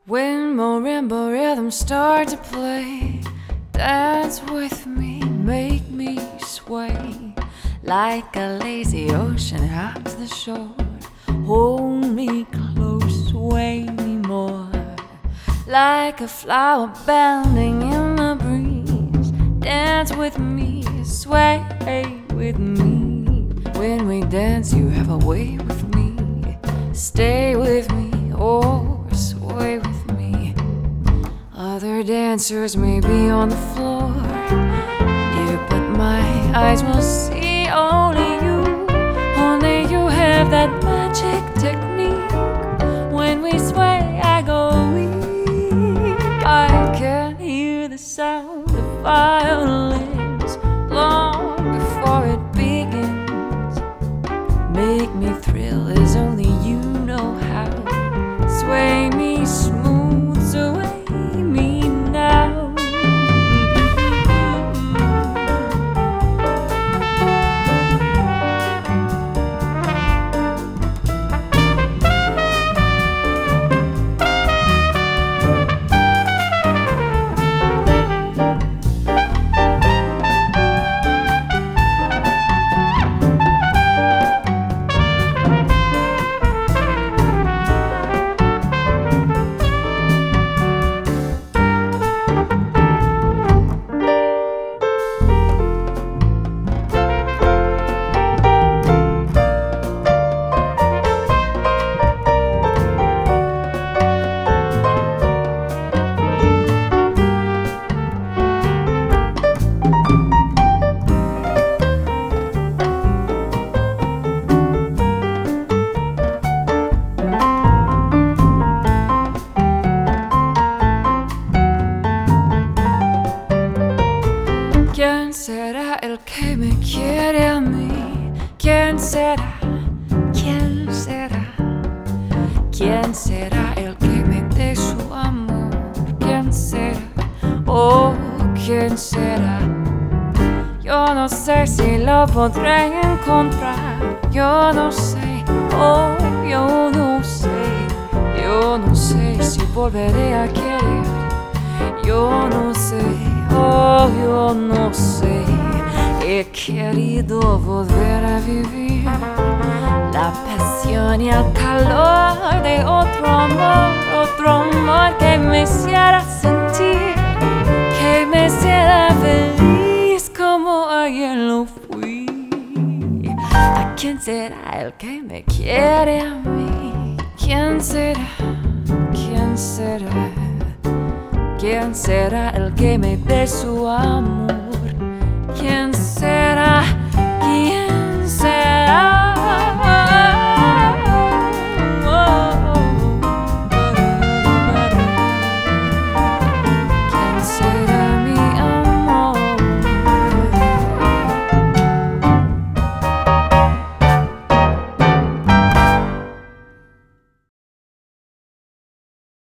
When marimba rhythms start to play, dance with me, make me sway like a lazy ocean out to the shore. Hold me close, sway me more, like a flower bending in the breeze. Dance with me, sway with me. When we dance, you have a way with me. Stay with me or sway with me. Other dancers may be on the floor, yeah, but my eyes will see only you. Only you have that magic technique. When we sway, I go weak. I can hear the sound of violins long before it begins. Make me thrill as only you know how. Sway me smooth, sway me now. ¿Quién será el que me quiere a mí? ¿Quién será? ¿Quién será? ¿Quién será el que me dé su amor? ¿Quién será? Oh, ¿quién será? Yo no sé si lo podré encontrar. Yo no sé, oh, yo no sé. Yo no sé si volveré a querer. Yo no sé, oh, yo no sé. He querido volver a vivir la pasión y el calor de otro amor que me hiciera sentir, que me hiciera feliz como ayer lo fui. ¿A quién será el que me quiere a mí? ¿Quién será? ¿Quién será? ¿Quién será el que me dé su amor? ¿Quién será?